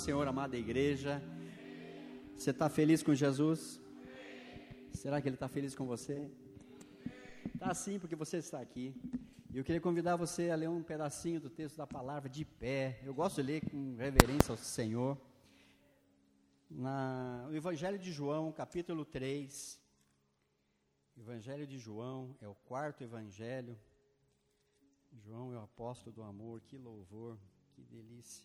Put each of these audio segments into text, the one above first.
Senhor, amada igreja. Você está feliz com Jesus? Será que Ele está feliz com você? Está sim, porque você está aqui. E eu queria convidar você a ler um pedacinho do texto da palavra de pé. Eu gosto de ler com reverência ao Senhor. No Evangelho de João, capítulo 3. Evangelho de João é o quarto evangelho. João é o apóstolo do amor, que louvor, que delícia.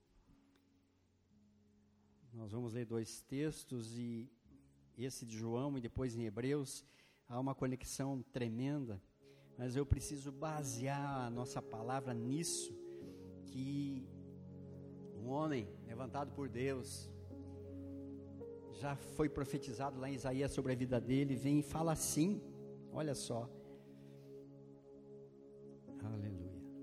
Nós vamos ler dois textos, e esse de João e depois em Hebreus, há uma conexão tremenda, mas eu preciso basear a nossa palavra nisso, que um homem levantado por Deus, já foi profetizado lá em Isaías sobre a vida dele, vem e fala assim, olha só, aleluia.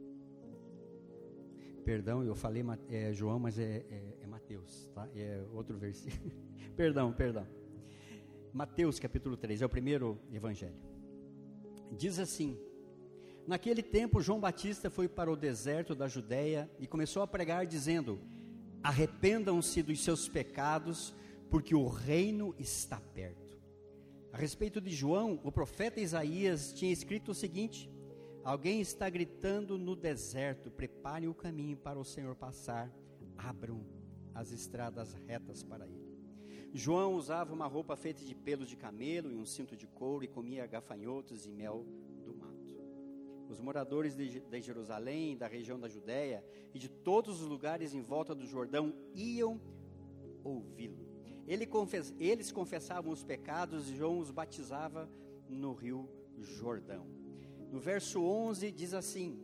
Perdão, eu falei João, mas é Mateus, tá? É outro versículo. Perdão. Mateus capítulo 3, é o primeiro evangelho. Diz assim: naquele tempo João Batista foi para o deserto da Judeia e começou a pregar dizendo: arrependam-se dos seus pecados, porque o reino está perto. A respeito de João, o profeta Isaías tinha escrito o seguinte: alguém está gritando no deserto, preparem o caminho para o Senhor passar, abram as estradas retas para ele. João usava uma roupa feita de pelos de camelo e um cinto de couro e comia gafanhotos e mel do mato. Os moradores de Jerusalém, da região da Judéia e de todos os lugares em volta do Jordão iam ouvi-lo. Eles confessavam os pecados e João os batizava no rio Jordão. No verso 11 diz assim: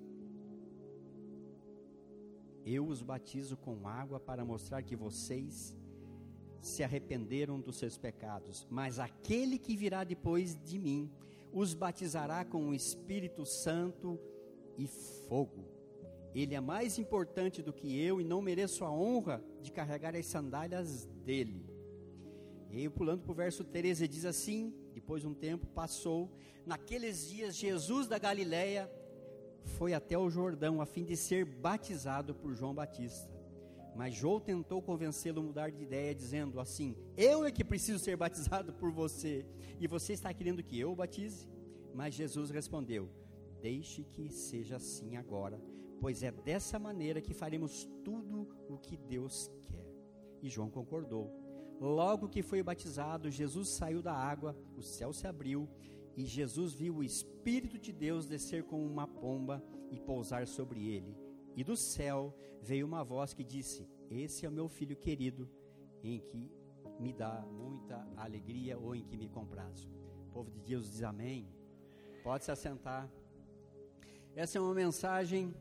eu os batizo com água para mostrar que vocês se arrependeram dos seus pecados, mas aquele que virá depois de mim os batizará com o Espírito Santo e fogo. Ele é mais importante do que eu e não mereço a honra de carregar as sandálias dele. E aí, pulando para o verso 13, diz assim: depois de um tempo passou, naqueles dias Jesus da Galileia foi até o Jordão a fim de ser batizado por João Batista. Mas João tentou convencê-lo a mudar de ideia, dizendo assim: eu é que preciso ser batizado por você, e você está querendo que eu o batize? Mas Jesus respondeu: deixe que seja assim agora, pois é dessa maneira que faremos tudo o que Deus quer. E João concordou. Logo que foi batizado, Jesus saiu da água, o céu se abriu, e Jesus viu o Espírito de Deus descer como uma pomba e pousar sobre ele. E do céu veio uma voz que disse: esse é o meu filho querido, em que me dá muita alegria, ou em que me comprazo. O povo de Deus diz amém. Pode se assentar. Essa é uma mensagem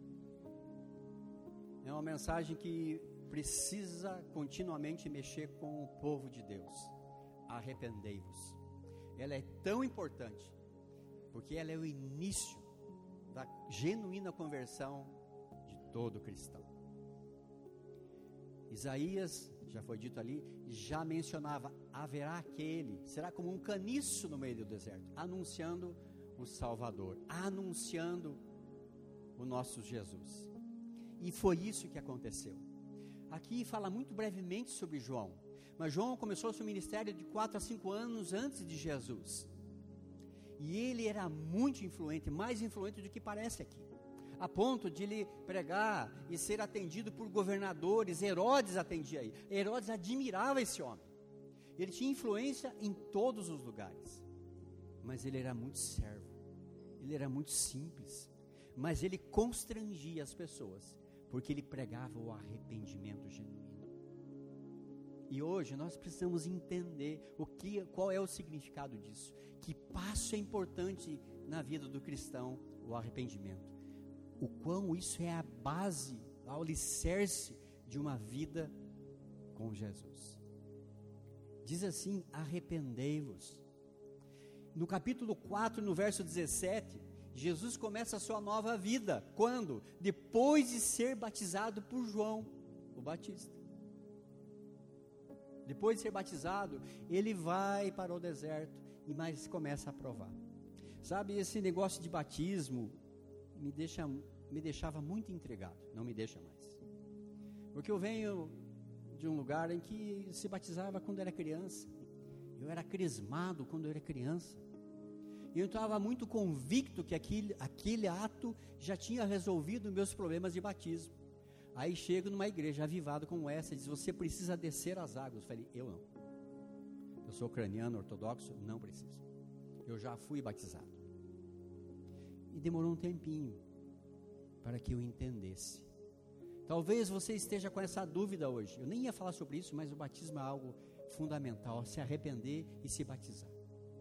que precisa continuamente mexer com o povo de Deus. Arrependei-vos. Ela é tão importante, porque ela é o início da genuína conversão de todo cristão. Isaías, já foi dito ali, já mencionava: haverá aquele, será como um caniço no meio do deserto, anunciando o Salvador, anunciando o nosso Jesus. E foi isso que aconteceu. Aqui fala muito brevemente sobre João, mas João começou seu ministério de 4 a 5 anos antes de Jesus, e ele era muito influente, mais influente do que parece aqui, a ponto de ele pregar e ser atendido por governadores. Herodes atendia aí, Herodes admirava esse homem, ele tinha influência em todos os lugares, mas ele era muito servo, ele era muito simples, mas ele constrangia as pessoas, porque ele pregava o arrependimento genuíno. E hoje nós precisamos entender qual é o significado disso, que passo é importante na vida do cristão, o arrependimento, o quão isso é a base, o alicerce de uma vida com Jesus. Diz assim: arrependei-vos. No capítulo 4, no verso 17, Jesus começa a sua nova vida. Quando? Depois de ser batizado por João, o Batista. Depois de ser batizado, ele vai para o deserto e mais começa a provar. Sabe, esse negócio de batismo me deixava muito intrigado, não me deixa mais. Porque eu venho de um lugar em que se batizava quando era criança. Eu era crismado quando eu era criança. E eu estava muito convicto que aquele ato já tinha resolvido meus problemas de batismo. Aí chego numa igreja avivada como essa e diz: você precisa descer as águas. Eu falei: eu não. Eu sou ucraniano ortodoxo, não preciso. Eu já fui batizado. E demorou um tempinho para que eu entendesse. Talvez você esteja com essa dúvida hoje. Eu nem ia falar sobre isso, mas o batismo é algo fundamental, se arrepender e se batizar.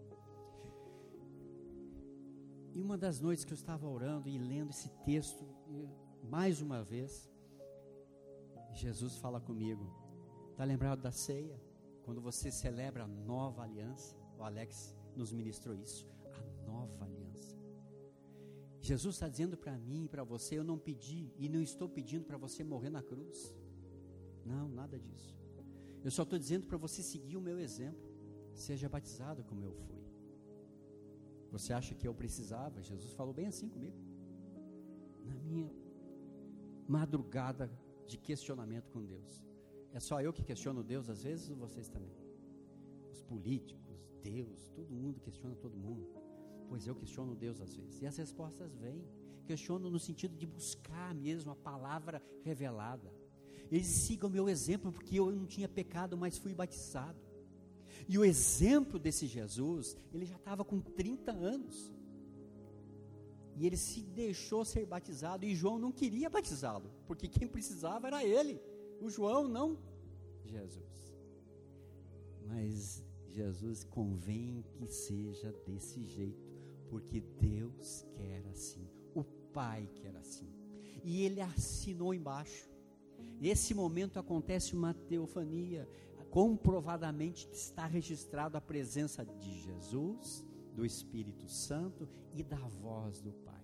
E uma das noites que eu estava orando e lendo esse texto, mais uma vez, Jesus fala comigo: está lembrado da ceia? Quando você celebra a nova aliança, o Alex nos ministrou isso, a nova aliança. Jesus está dizendo para mim e para você: eu não pedi e não estou pedindo para você morrer na cruz. Não, nada disso. Eu só estou dizendo para você seguir o meu exemplo. Seja batizado como eu fui. Você acha que eu precisava? Jesus falou bem assim comigo. Na minha madrugada de questionamento com Deus. É só eu que questiono Deus às vezes, ou vocês também? Os políticos, Deus, todo mundo questiona todo mundo. Pois eu questiono Deus às vezes. E as respostas vêm. Questiono no sentido de buscar mesmo a palavra revelada. Eles sigam o meu exemplo, porque eu não tinha pecado, mas fui batizado. E o exemplo desse Jesus, ele já estava com 30 anos. E ele se deixou ser batizado, e João não queria batizá-lo, porque quem precisava era ele, o João, não Jesus. Mas Jesus convém que seja desse jeito, porque Deus quer assim, o Pai quer assim. E ele assinou embaixo. Nesse momento acontece uma teofania. Comprovadamente está registrado a presença de Jesus, do Espírito Santo e da voz do Pai.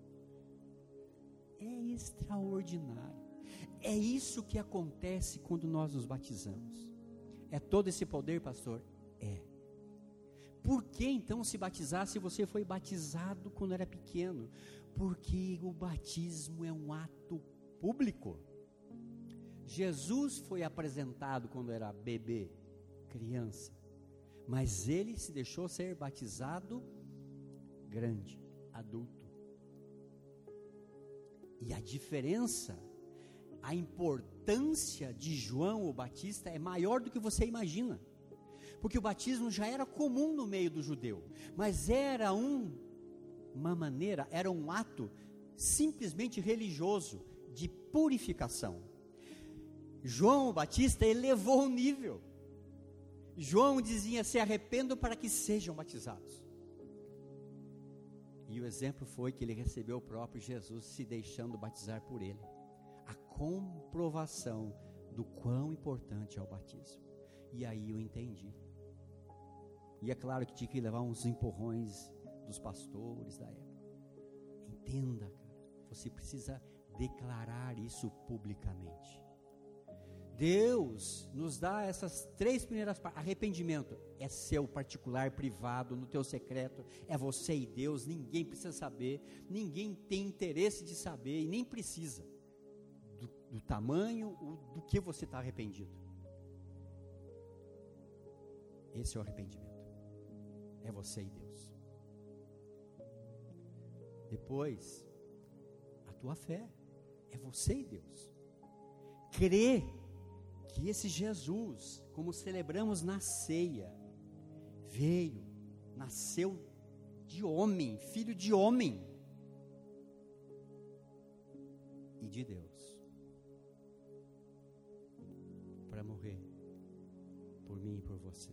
É extraordinário. É isso que acontece quando nós nos batizamos. É todo esse poder, pastor? É. Por que então se batizar se você foi batizado quando era pequeno? Porque o batismo é um ato público. Jesus foi apresentado quando era bebê, criança, mas ele se deixou ser batizado grande, adulto. E a diferença, a importância de João o Batista é maior do que você imagina, porque o batismo já era comum no meio do judeu, mas era uma maneira, era um ato simplesmente religioso, de purificação. João Batista elevou o nível. João dizia: se arrependam para que sejam batizados. E o exemplo foi que ele recebeu o próprio Jesus se deixando batizar por ele. A comprovação do quão importante é o batismo. E aí eu entendi. E é claro que tinha que levar uns empurrões dos pastores da época. Entenda, cara, você precisa declarar isso publicamente. Deus nos dá essas 3 primeiras partes. Arrependimento é seu particular, privado, no teu secreto, é você e Deus, ninguém precisa saber, ninguém tem interesse de saber e nem precisa do tamanho do que você está arrependido. Esse é o arrependimento, é você e Deus. Depois, a tua fé, é você e Deus. Crer que esse Jesus, como celebramos na ceia, veio, nasceu de homem, filho de homem e de Deus, para morrer por mim e por você.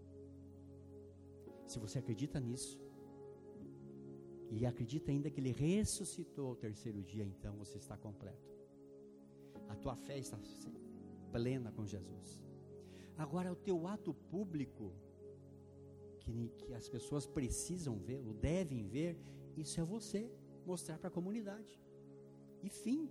Se você acredita nisso, e acredita ainda que ele ressuscitou ao 3º dia, então você está completo. A tua fé está plena com Jesus. Agora, o teu ato público, que as pessoas precisam vê-lo, devem ver, isso é você mostrar para a comunidade. E fim.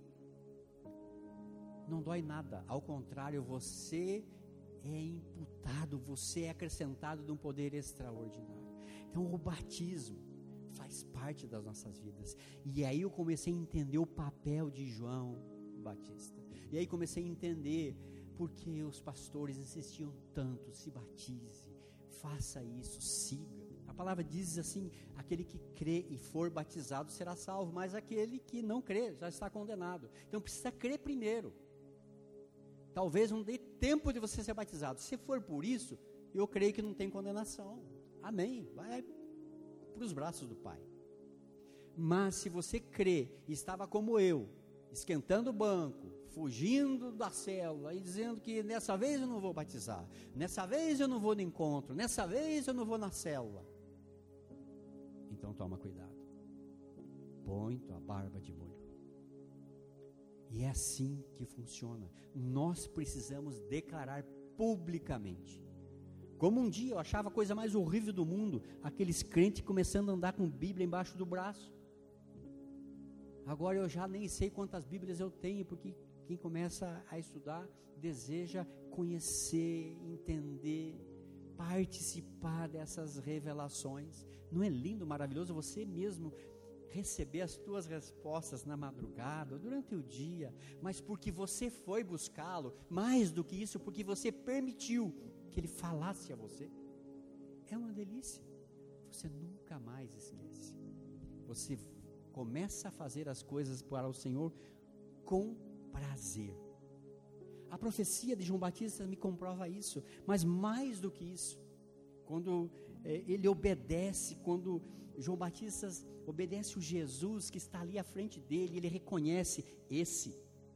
Não dói nada, ao contrário, você é imputado, você é acrescentado de um poder extraordinário. Então, o batismo faz parte das nossas vidas. E aí eu comecei a entender o papel de João Batista. E aí comecei a entender, porque os pastores insistiam tanto, se batize, faça isso, siga. A palavra diz assim, aquele que crê e for batizado será salvo, mas aquele que não crê já está condenado. Então precisa crer primeiro. Talvez não dê tempo de você ser batizado. Se for por isso, eu creio que não tem condenação. Amém. Vai para os braços do Pai. Mas se você crê, estava como eu, esquentando o banco, fugindo da célula e dizendo que nessa vez eu não vou batizar, nessa vez eu não vou no encontro, nessa vez eu não vou na célula. Então toma cuidado. Põe tua barba de molho. E é assim que funciona. Nós precisamos declarar publicamente. Como um dia eu achava a coisa mais horrível do mundo, aqueles crentes começando a andar com Bíblia embaixo do braço. Agora eu já nem sei quantas Bíblias eu tenho, porque quem começa a estudar deseja conhecer, entender, participar dessas revelações. Não é lindo, maravilhoso você mesmo receber as tuas respostas na madrugada, durante o dia, mas porque você foi buscá-lo, mais do que isso, porque você permitiu que ele falasse a você? É uma delícia. Você nunca mais esquece. Você começa a fazer as coisas para o Senhor com prazer. A profecia de João Batista me comprova isso, mas mais do que isso, quando ele obedece, quando João Batista obedece o Jesus que está ali à frente dele, ele reconhece, esse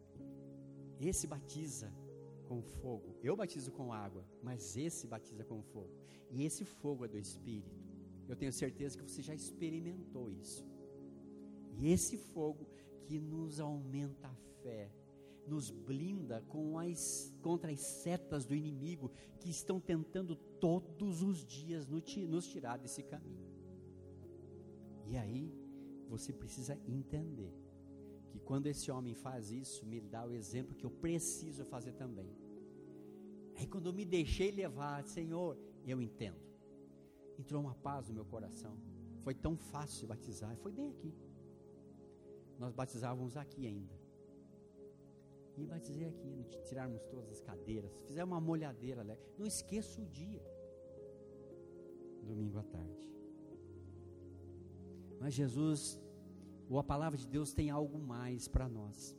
batiza com fogo. Eu batizo com água, mas esse batiza com fogo. E esse fogo é do Espírito. Eu tenho certeza que você já experimentou isso. E esse fogo que nos aumenta a fé, nos blinda contra as setas do inimigo que estão tentando todos os dias nos tirar desse caminho. E aí, você precisa entender que quando esse homem faz isso, me dá o exemplo que eu preciso fazer também. Aí quando eu me deixei levar, Senhor, eu entendo. Entrou uma paz no meu coração. Foi tão fácil de batizar, foi bem aqui. Nós batizávamos aqui ainda. E batizei aqui, tirarmos todas as cadeiras, fizemos uma molhadeira, não esqueço o dia. Domingo à tarde. Mas Jesus, ou a palavra de Deus tem algo mais para nós.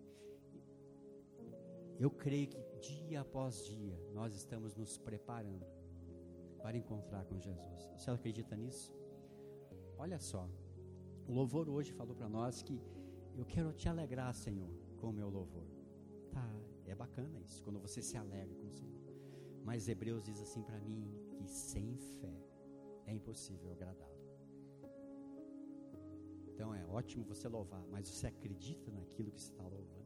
Eu creio que dia após dia nós estamos nos preparando para encontrar com Jesus. Você acredita nisso? Olha só, o louvor hoje falou para nós que eu quero te alegrar, Senhor, com o meu louvor. Tá, é bacana isso, quando você se alegra com o Senhor. Mas Hebreus diz assim para mim, que sem fé é impossível agradá-lo. Então é ótimo você louvar, mas você acredita naquilo que você está louvando?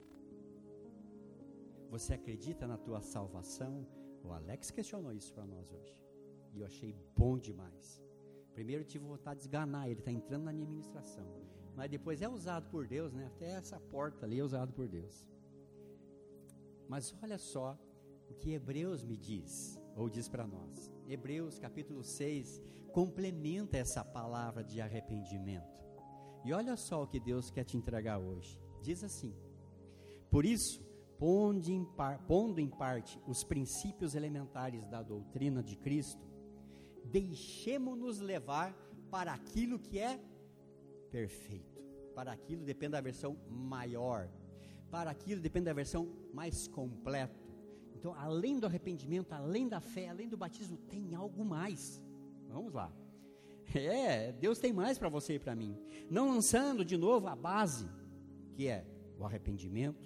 Você acredita na tua salvação? O Alex questionou isso para nós hoje, e eu achei bom demais. Primeiro eu tive vontade de esganar ele, está entrando na minha ministração, mas depois é usado por Deus, né? Até essa porta ali é usado por Deus. Mas olha só o que Hebreus me diz, ou diz para nós. Hebreus capítulo 6 complementa essa palavra de arrependimento. E olha só o que Deus quer te entregar hoje. Diz assim: por isso, pondo em parte os princípios elementares da doutrina de Cristo, deixemo-nos levar para aquilo que é perfeito. Para aquilo depende da versão maior. Para aquilo depende da versão mais completa. Então, além do arrependimento, além da fé, além do batismo, tem algo mais. Vamos lá. Deus tem mais para você e para mim. Não lançando de novo a base, que é o arrependimento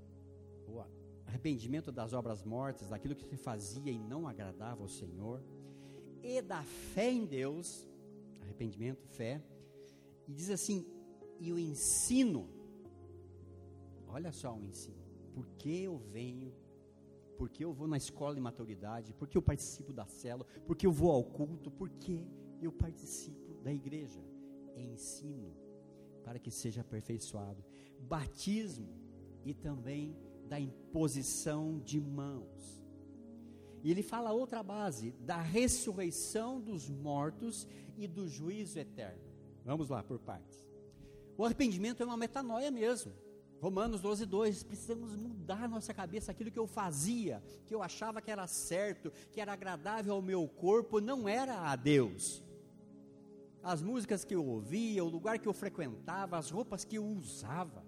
das obras mortas, daquilo que se fazia e não agradava ao Senhor, e da fé em Deus, arrependimento, fé, e diz assim, e o ensino, olha só o ensino, porque eu venho, porque eu vou na escola de maturidade, porque eu participo da célula, porque eu vou ao culto, porque eu participo da igreja, ensino, para que seja aperfeiçoado, batismo e também da imposição de mãos. E ele fala outra base, da ressurreição dos mortos e do juízo eterno. Vamos lá, por partes. O arrependimento é uma metanoia mesmo. Romanos 12:2, precisamos mudar nossa cabeça. Aquilo que eu fazia, que eu achava que era certo, que era agradável ao meu corpo, não era a Deus. As músicas que eu ouvia, o lugar que eu frequentava, as roupas que eu usava,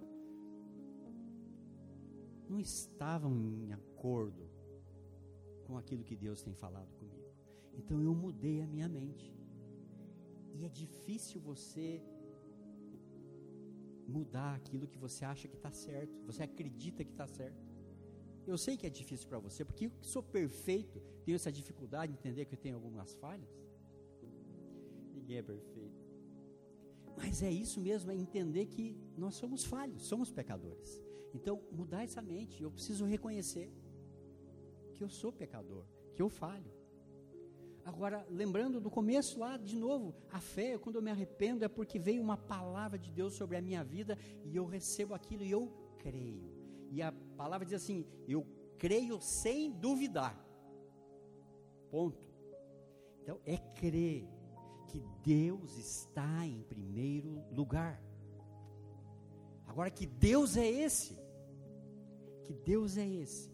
não estavam em acordo com aquilo que Deus tem falado comigo. Então eu mudei a minha mente. E é difícil você mudar aquilo que você acha que está certo, você acredita que está certo. Eu sei que é difícil para você, porque eu sou perfeito, tenho essa dificuldade de entender que eu tenho algumas falhas. Ninguém é perfeito. Mas é isso mesmo, é entender que nós somos falhos, somos pecadores. Então, mudar essa mente, eu preciso reconhecer que eu sou pecador, que eu falho. Agora, lembrando do começo lá, de novo, a fé, quando eu me arrependo, é porque veio uma palavra de Deus sobre a minha vida, e eu recebo aquilo e eu creio. E a palavra diz assim, eu creio sem duvidar. Ponto. Então, é crer que Deus está em primeiro lugar. Agora, que Deus é esse? Que Deus é esse?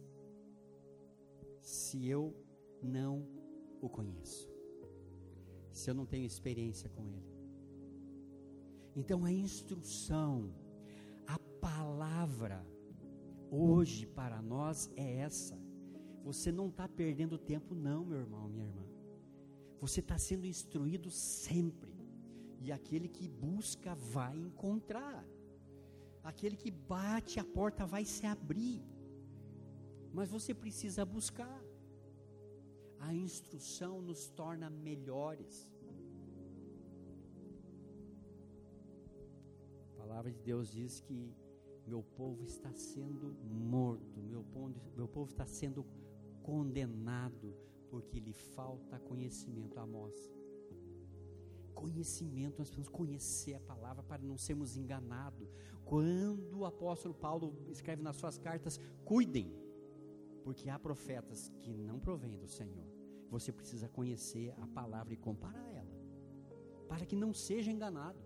Se eu não o conheço, se eu não tenho experiência com Ele. Então a instrução, a palavra, hoje para nós é essa. Você não está perdendo tempo não, meu irmão, minha irmã. Você está sendo instruído sempre. E aquele que busca vai encontrar. Aquele que bate, a porta vai se abrir. Mas você precisa buscar. A instrução nos torna melhores. A palavra de Deus diz que meu povo está sendo morto, meu povo está sendo condenado, porque lhe falta conhecimento. Amós, conhecimento, nós precisamos conhecer a palavra para não sermos enganados. Quando o apóstolo Paulo escreve nas suas cartas, cuidem, porque há profetas que não provêm do Senhor. Você precisa conhecer a palavra e comparar ela, para que não seja enganado.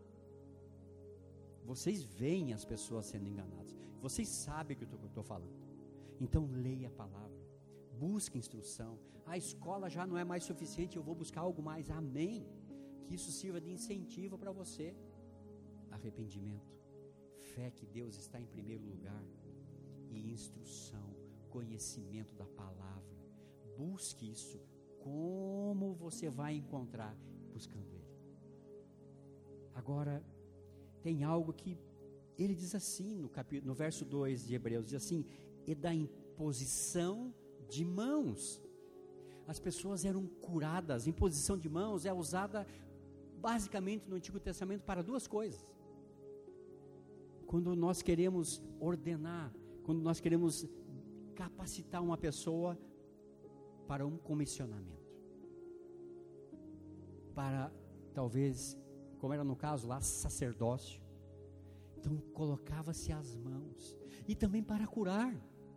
Vocês veem as pessoas sendo enganadas, vocês sabem o que eu estou falando. Então leia a palavra, busque instrução. A escola já não é mais suficiente, eu vou buscar algo mais. Amém. Que isso sirva de incentivo para você. Arrependimento, fé que Deus está em primeiro lugar, e instrução, conhecimento da palavra. Busque isso. Como você vai encontrar? Buscando Ele. Agora, tem algo que ele diz assim no verso 2 de Hebreus, diz assim, e da imposição de mãos. As pessoas eram curadas. Imposição de mãos é usada basicamente no Antigo Testamento para duas coisas. Quando nós queremos ordenar, quando nós queremos capacitar uma pessoa para um comissionamento, para talvez, como era no caso lá, sacerdócio. Então colocava-se as mãos, e também para curar,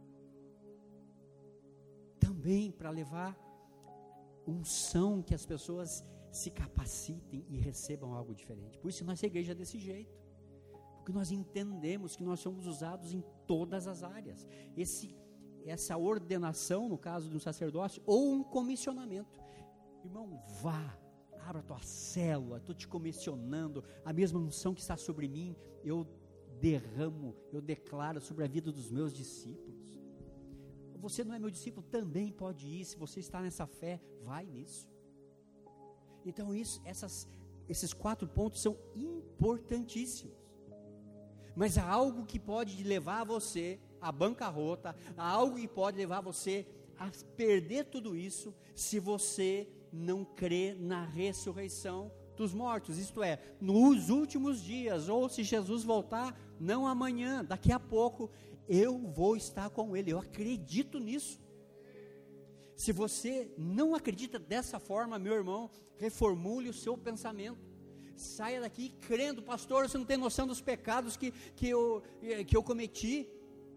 também para levar unção, que as pessoas se capacitem e recebam algo diferente. Por isso nossa igreja é desse jeito, porque nós entendemos que nós somos usados em todas as áreas. Essa ordenação, no caso de um sacerdócio, ou um comissionamento. Irmão, vá, abra a tua célula, estou te comissionando, a mesma unção que está sobre mim, eu derramo, eu declaro sobre a vida dos meus discípulos. Você não é meu discípulo, também pode ir. Se você está nessa fé, vai nisso. Então esses 4 pontos são importantíssimos. Mas há algo que pode levar você à bancarrota, há algo que pode levar você a perder tudo isso, se você não crê na ressurreição dos mortos, isto é, nos últimos dias, ou se Jesus voltar, não amanhã, daqui a pouco, eu vou estar com Ele. Eu acredito nisso. Se você não acredita dessa forma, meu irmão, reformule o seu pensamento. Saia daqui crendo. Pastor, você não tem noção dos pecados que eu cometi.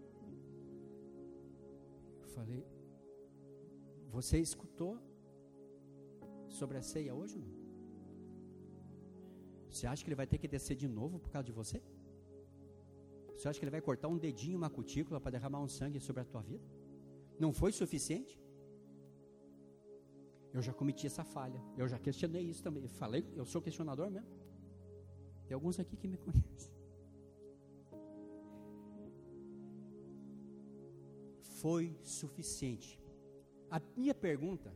Eu falei, você escutou sobre a ceia hoje ou não? Você acha que ele vai ter que descer de novo por causa de você? Você acha que ele vai cortar um dedinho, uma cutícula para derramar um sangue sobre a tua vida? Não foi suficiente? Eu já cometi essa falha, eu já questionei isso também. Eu falei, eu sou questionador mesmo. Tem alguns aqui que me conhecem. Foi suficiente. A minha pergunta,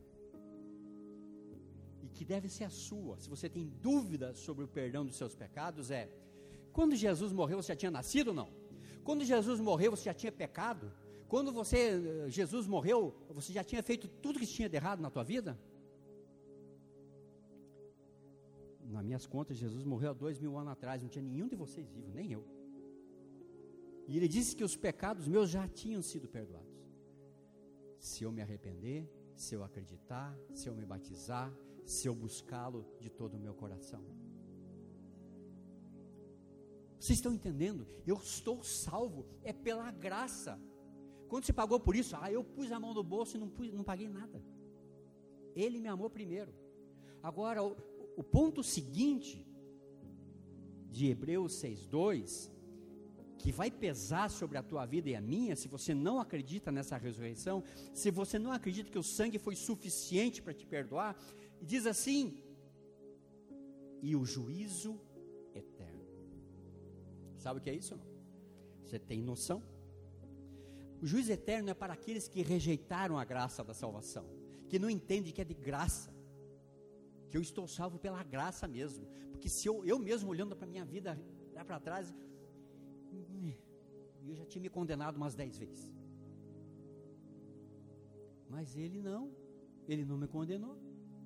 e que deve ser a sua, se você tem dúvida sobre o perdão dos seus pecados, é: quando Jesus morreu, você já tinha nascido ou não? Quando Jesus morreu, você já tinha pecado? Quando Jesus morreu, você já tinha feito tudo que tinha de errado na tua vida? Nas minhas contas, Jesus morreu há 2000 anos atrás, não tinha nenhum de vocês vivo, nem eu. E ele disse que os pecados meus já tinham sido perdoados. Se eu me arrepender, se eu acreditar, se eu me batizar, se eu buscá-lo de todo o meu coração. Vocês estão entendendo? Eu estou salvo, é pela graça. Quando você pagou por isso? Eu pus a mão no bolso e não paguei nada. Ele me amou primeiro. Agora, o ponto seguinte de Hebreus 6:2, que vai pesar sobre a tua vida e a minha, se você não acredita nessa ressurreição, se você não acredita que o sangue foi suficiente para te perdoar, diz assim: e o juízo eterno. Sabe o que é isso? Você tem noção? O juízo eterno é para aqueles que rejeitaram a graça da salvação, que não entendem que é de graça, que eu estou salvo pela graça mesmo, porque se eu mesmo olhando para a minha vida lá para trás, eu já tinha me condenado umas 10 vezes, mas ele não me condenou.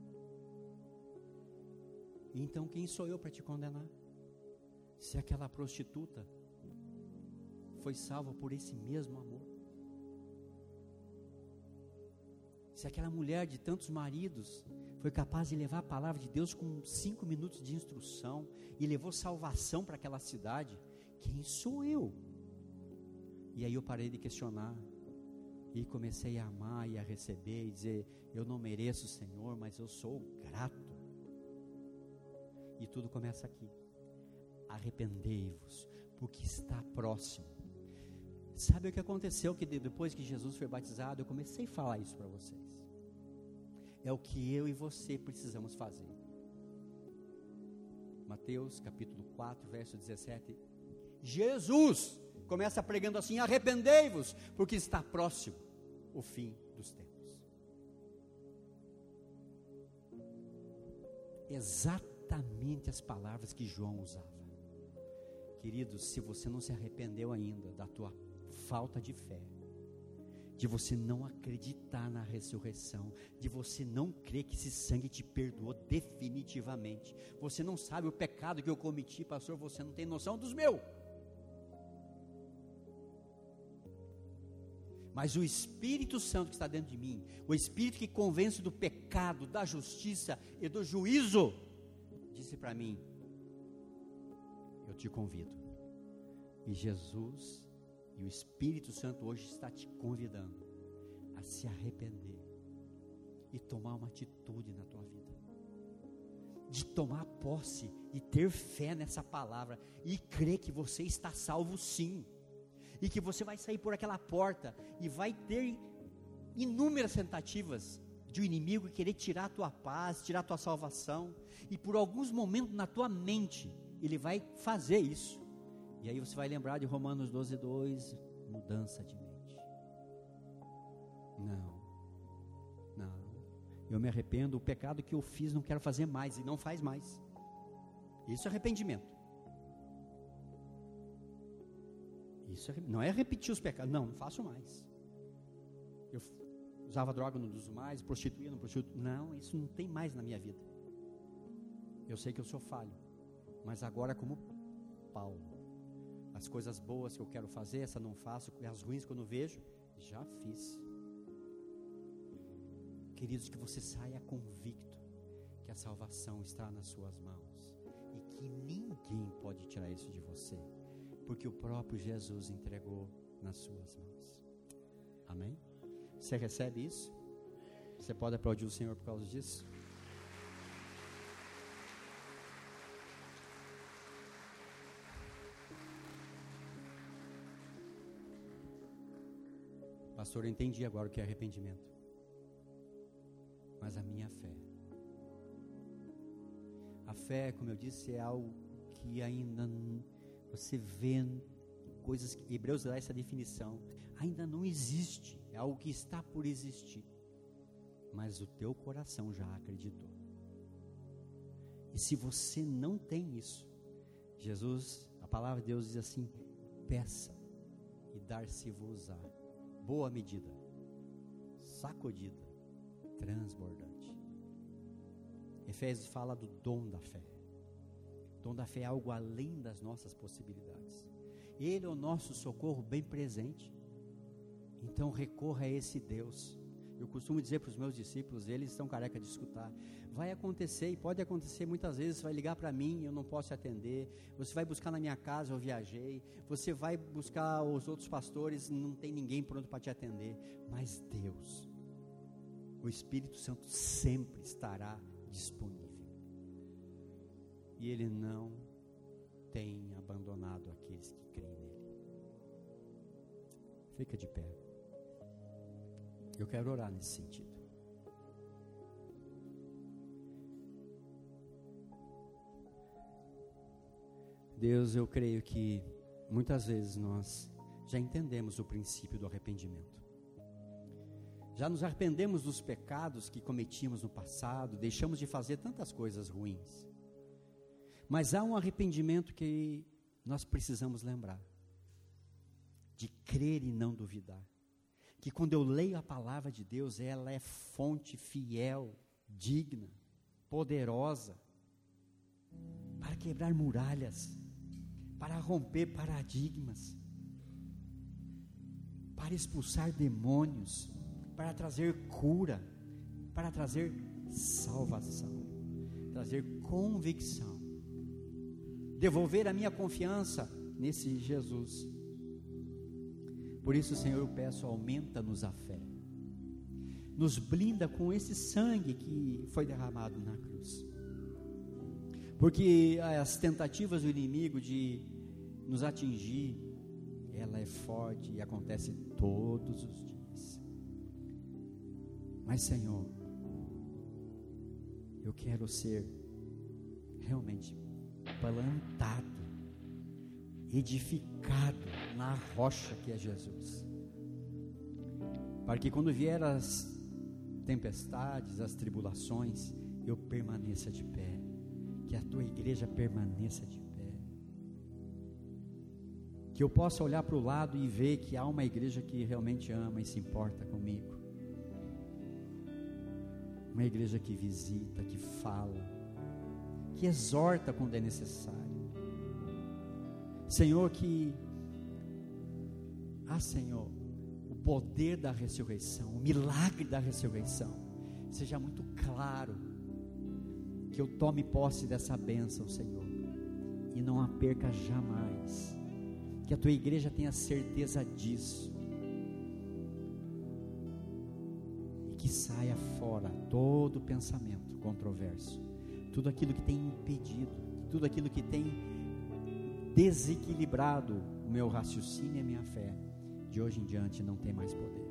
Então quem sou eu para te condenar? Se aquela prostituta foi salva por esse mesmo amor, se aquela mulher de tantos maridos foi capaz de levar a palavra de Deus com 5 minutos de instrução e levou salvação para aquela cidade, quem sou eu? E aí eu parei de questionar e comecei a amar e a receber e dizer: eu não mereço, Senhor, mas eu sou grato. E tudo começa aqui. Arrependei-vos, porque está próximo. Sabe o que aconteceu? Que depois que Jesus foi batizado, eu comecei a falar isso para vocês. É o que eu e você precisamos fazer. Mateus capítulo 4, verso 17. Jesus começa pregando assim: arrependei-vos, porque está próximo o fim dos tempos. Exatamente as palavras que João usava. Queridos, se você não se arrependeu ainda da tua falta de fé, de você não acreditar na ressurreição, de você não crer que esse sangue te perdoou definitivamente, você não sabe o pecado que eu cometi, pastor, você não tem noção dos meus. Mas o Espírito Santo que está dentro de mim, o Espírito que convence do pecado, da justiça e do juízo, disse para mim: eu te convido. E Jesus e o Espírito Santo hoje está te convidando a se arrepender e tomar uma atitude na tua vida, de tomar posse e ter fé nessa palavra e crer que você está salvo sim, e que você vai sair por aquela porta e vai ter inúmeras tentativas de um inimigo querer tirar a tua paz, tirar a tua salvação, e por alguns momentos na tua mente ele vai fazer isso, e aí você vai lembrar de Romanos 12:2, mudança de mente. Não, eu me arrependo, o pecado que eu fiz não quero fazer mais, e não faz mais. Isso é arrependimento. Isso não é repetir os pecados, não faço mais. Eu usava droga, não uso mais, prostituía, não prostituo, não, isso não tem mais na minha vida. Eu sei que eu sou falho, mas agora como Paulo, as coisas boas que eu quero fazer, essa não faço, as ruins que eu não vejo, já fiz. Queridos, que você saia convicto que a salvação está nas suas mãos e que ninguém pode tirar isso de você, porque o próprio Jesus entregou nas suas mãos. Amém? Você recebe isso? Você pode aplaudir o Senhor por causa disso? Pastor, eu entendi agora o que é arrependimento. Mas a minha fé, a fé, como eu disse, é algo que ainda você vê coisas que Hebreus dá essa definição, ainda não existe, é algo que está por existir, mas o teu coração já acreditou. E se você não tem isso, Jesus, a palavra de Deus diz assim: peça e dar-se-vos-á, boa medida, sacudida, transbordante. Efésios fala do dom da fé. O dom da fé é algo além das nossas possibilidades. Ele é o nosso socorro bem presente. Então recorra a esse Deus. Eu costumo dizer para os meus discípulos, eles estão careca de escutar: vai acontecer, e pode acontecer muitas vezes, você vai ligar para mim, eu não posso atender, você vai buscar na minha casa, eu viajei, você vai buscar os outros pastores, não tem ninguém pronto para te atender, mas Deus, o Espírito Santo sempre estará disponível, e Ele não tem abandonado aqueles que creem nele. Fica de pé. Eu quero orar nesse sentido. Deus, eu creio que muitas vezes nós já entendemos o princípio do arrependimento. Já nos arrependemos dos pecados que cometíamos no passado, deixamos de fazer tantas coisas ruins. Mas há um arrependimento que nós precisamos lembrar, de crer e não duvidar. Que quando eu leio a palavra de Deus, ela é fonte fiel, digna, poderosa, para quebrar muralhas, para romper paradigmas, para expulsar demônios, para trazer cura, para trazer salvação, trazer convicção, devolver a minha confiança nesse Jesus. Por isso, Senhor, eu peço, aumenta-nos a fé, nos blinda com esse sangue que foi derramado na cruz, porque as tentativas do inimigo de nos atingir, ela é forte e acontece todos os dias. Mas, Senhor, eu quero ser realmente plantado, edificado na rocha que é Jesus, para que quando vier as tempestades, as tribulações, eu permaneça de pé, que a tua igreja permaneça de pé, que eu possa olhar para o lado e ver que há uma igreja que realmente ama e se importa comigo, uma igreja que visita, que fala, que exorta quando é necessário. Senhor, Senhor, o poder da ressurreição, o milagre da ressurreição, seja muito claro, que eu tome posse dessa bênção, Senhor, e não a perca jamais, que a tua igreja tenha certeza disso, e que saia fora todo pensamento controverso, tudo aquilo que tem impedido, tudo aquilo que tem desequilibrado o meu raciocínio e a minha fé, de hoje em diante não tem mais poder.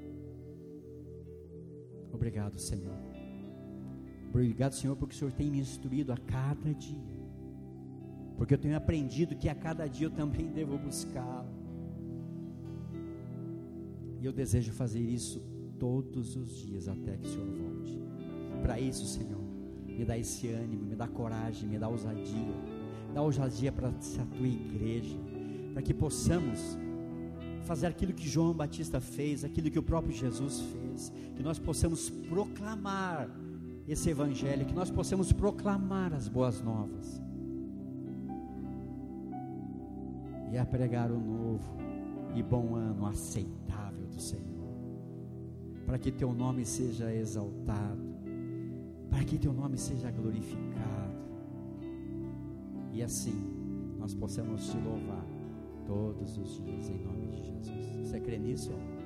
Obrigado, Senhor. Obrigado, Senhor, porque o Senhor tem me instruído a cada dia, porque eu tenho aprendido que a cada dia eu também devo buscá-lo, e eu desejo fazer isso todos os dias até que o Senhor volte. Para isso, Senhor, me dá esse ânimo, me dá coragem, me dá ousadia para essa tua igreja, para que possamos fazer aquilo que João Batista fez, aquilo que o próprio Jesus fez, que nós possamos proclamar esse evangelho, que nós possamos proclamar as boas novas, e a pregar o novo e bom ano aceitável do Senhor, para que teu nome seja exaltado, para que teu nome seja glorificado, e assim nós possamos te louvar todos os dias, em nome de Jesus. Você crê nisso?